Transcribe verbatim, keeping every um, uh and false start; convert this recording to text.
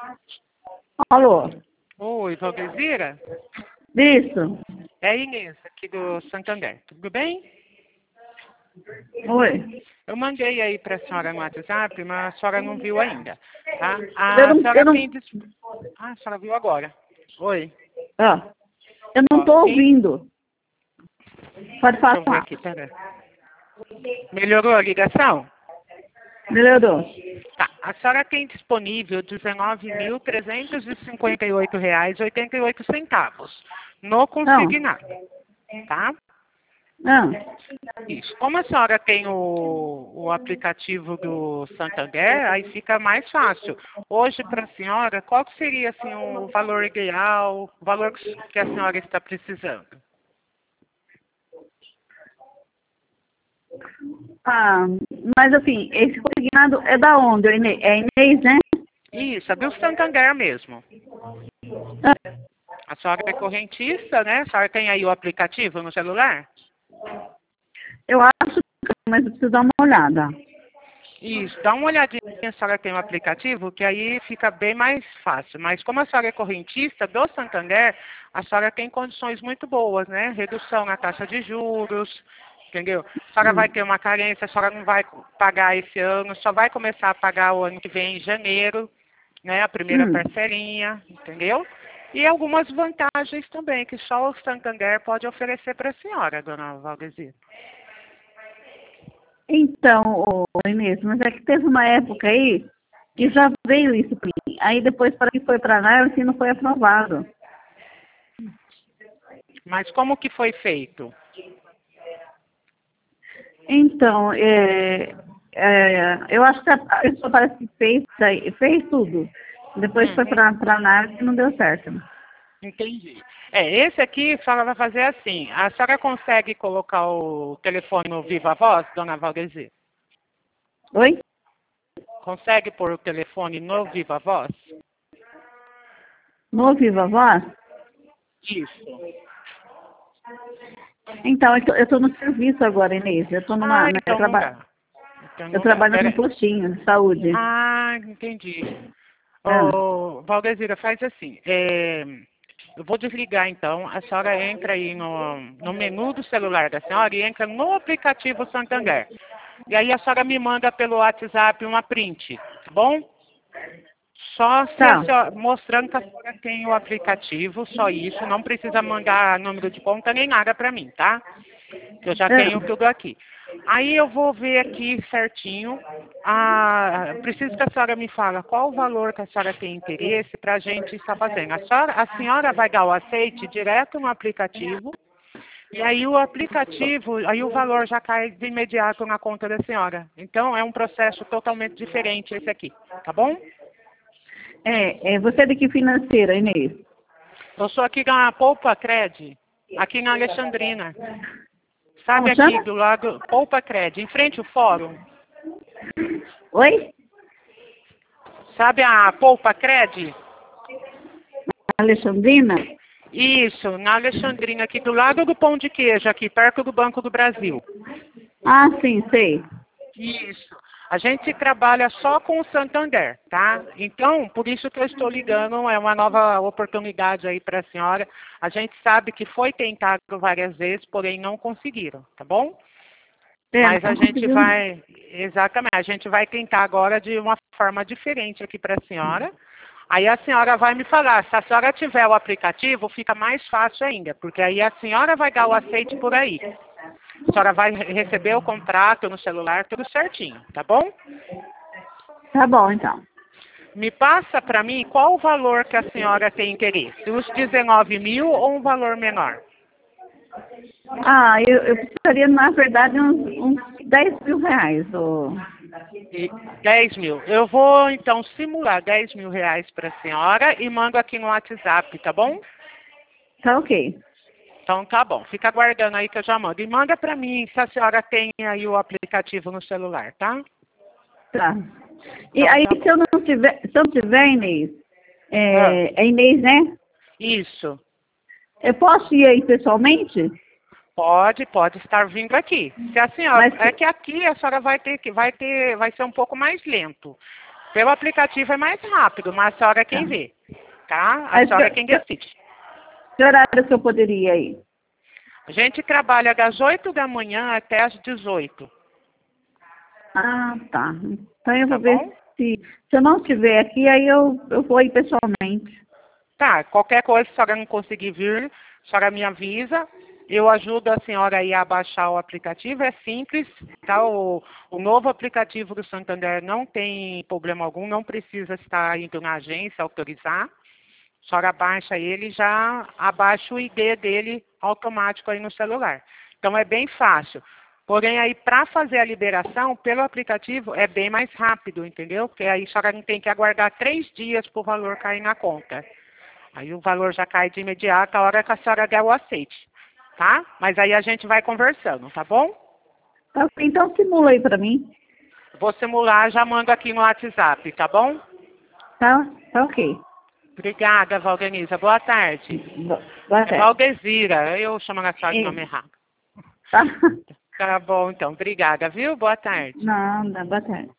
Alô? Oi, Valdezira? Isso. É a Inês, aqui do Santander. Tudo bem? Oi. Eu mandei aí para a senhora no WhatsApp, mas a senhora não viu ainda, tá? Eu A não... Eu senhora não... tem... dis- Ah, a senhora viu agora. Oi. Ah, eu não Ó, tô quem... ouvindo. Pode Deixa eu ver falar. aqui, pera. Melhorou a ligação? Melhorou. Tá. A senhora tem disponível dezenove mil trezentos e cinquenta e oito reais e oitenta e oito centavos no Não. consignado, tá? Não. Isso. Como a senhora tem o, o aplicativo do Santander, aí fica mais fácil. Hoje, para a senhora, qual que seria assim, o valor ideal, o valor que a senhora está precisando? Ah, mas assim, esse consignado é da onde? É Inês, é Inês, né? Isso, é do Santander mesmo. Ah, A senhora é correntista, né? A senhora tem aí o aplicativo no celular? eu acho que, mas eu preciso dar uma olhada. Isso, dá uma olhadinha se a senhora tem um aplicativo, que aí fica bem mais fácil. Mas como a senhora é correntista do Santander, a senhora tem condições muito boas, né? Redução na taxa de juros, entendeu? A senhora vai Hum. ter uma carência, a senhora não vai pagar esse ano, só vai começar a pagar o ano que vem, em janeiro, né? A primeira Hum. parcelinha, entendeu? E algumas vantagens também, que só o Santander pode oferecer para a senhora, dona Valdezira. Então, ô, Inês, mas é que teve uma época aí que já veio isso para mim. Aí depois, para que foi para análise, não foi aprovado. Mas como que foi feito? Então, é, é, eu acho que a a pessoa parece que fez, daí- fez tudo. Depois foi Uhum. para análise e não deu certo. Entendi. É, esse aqui a senhora vai fazer assim. A senhora consegue colocar o telefone no Viva Voz, dona Valdezir? Oi? Consegue pôr o telefone no Viva Voz? No Viva Voz? Isso. Então, eu estou no serviço agora, Inês. Eu estou Ah, numa. Eu, então não traba, dá. Então eu não dá. trabalho num Pera... postinho de saúde. Ah, entendi. Ah, Ô, Valdezira, faz assim. é, Eu vou desligar então. A senhora entra aí no, no menu do celular da senhora e entra no aplicativo Santander. E aí a senhora me manda pelo WhatsApp uma print, tá bom? Só se a tá. senhora, mostrando que a senhora tem o aplicativo, só isso, não precisa mandar número de conta nem nada para mim, tá? Que eu já tenho Ah, tudo aqui. Aí eu vou ver aqui certinho. Ah, preciso que a senhora me fala qual o valor que a senhora tem interesse para a gente estar fazendo. A senhora, a senhora vai dar o aceite direto no aplicativo. E aí o aplicativo, aí o valor já cai de imediato na conta da senhora. Então é um processo totalmente diferente esse aqui, tá bom? é, é, você é de que financeira, Inês? Eu sou aqui na Poupa Cred, aqui na Alexandrina. Sabe Como aqui chama? do lado, Poupa Cred, em frente ao fórum. Oi? Sabe a Poupa Cred? Alexandrina? Isso, na Alexandrina, aqui do lado do Pão de Queijo, aqui perto do Banco do Brasil. Ah, sim, sei. Isso. A gente trabalha só com o Santander, tá? Então, por isso que eu estou ligando, é uma nova oportunidade aí para a senhora. A gente sabe que foi tentado várias vezes, porém não conseguiram, tá bom? É, Mas a não gente conseguiu. vai, exatamente, a gente vai tentar agora de uma forma diferente aqui para a senhora. Aí a senhora vai me falar, se a senhora tiver o aplicativo, fica mais fácil ainda, porque aí a senhora vai dar o aceite por aí. A senhora vai receber o contrato no celular, tudo certinho, tá bom? Tá bom, então. Me passa para mim qual o valor que a senhora tem interesse, os dezenove mil ou um valor menor? Ah, eu, eu precisaria, na verdade, uns, uns dez mil reais. Ô. E dez mil. Eu vou, então, simular dez mil reais para a senhora e mando aqui no WhatsApp, tá bom? Tá ok. Então, tá bom. Fica aguardando aí que eu já mando. E manda para mim se a senhora tem aí o aplicativo no celular, tá? Tá. E Então, aí, tá se bom. eu não tiver, se eu tiver, Inês, Ah, é, é Inês, né? isso. Eu posso ir aí pessoalmente? Pode, pode estar vindo aqui. Se a senhora, Mas, é que aqui a senhora vai ter que, vai ter, vai ser um pouco mais lento. Pelo aplicativo é mais rápido, mas a senhora é quem Tá. vê, tá? A Mas senhora é que- quem que- decide. Que horário que eu poderia ir? A gente trabalha das oito da manhã até as dezoito, Ah, tá. Então eu tá vou ver bom? se, se eu não estiver aqui, aí eu, eu vou ir pessoalmente. Tá, qualquer coisa, se a senhora não conseguir vir, a senhora me avisa. Eu ajudo a senhora aí a baixar o aplicativo, é simples, tá? O, o novo aplicativo do Santander não tem problema algum, não precisa estar indo na agência autorizar. A senhora baixa ele e já abaixa o I D dele automático aí no celular. Então é bem fácil. Porém, aí para fazer a liberação pelo aplicativo é bem mais rápido, entendeu? Porque aí a senhora não tem que aguardar três dias para o valor cair na conta. Aí o valor já cai de imediato a hora que a senhora der o aceite, tá? Mas aí a gente vai conversando, tá bom? Tá, então simula aí para mim. Vou simular, já mando aqui no WhatsApp, tá bom? Tá? Tá ok. Obrigada, Valdenisa. Boa tarde. Bo- Boa É tarde. Valdezira, eu chamo a senhora de É. nome errado. Tá? Tá bom, então. Obrigada, viu? Boa tarde. Nada, boa tarde.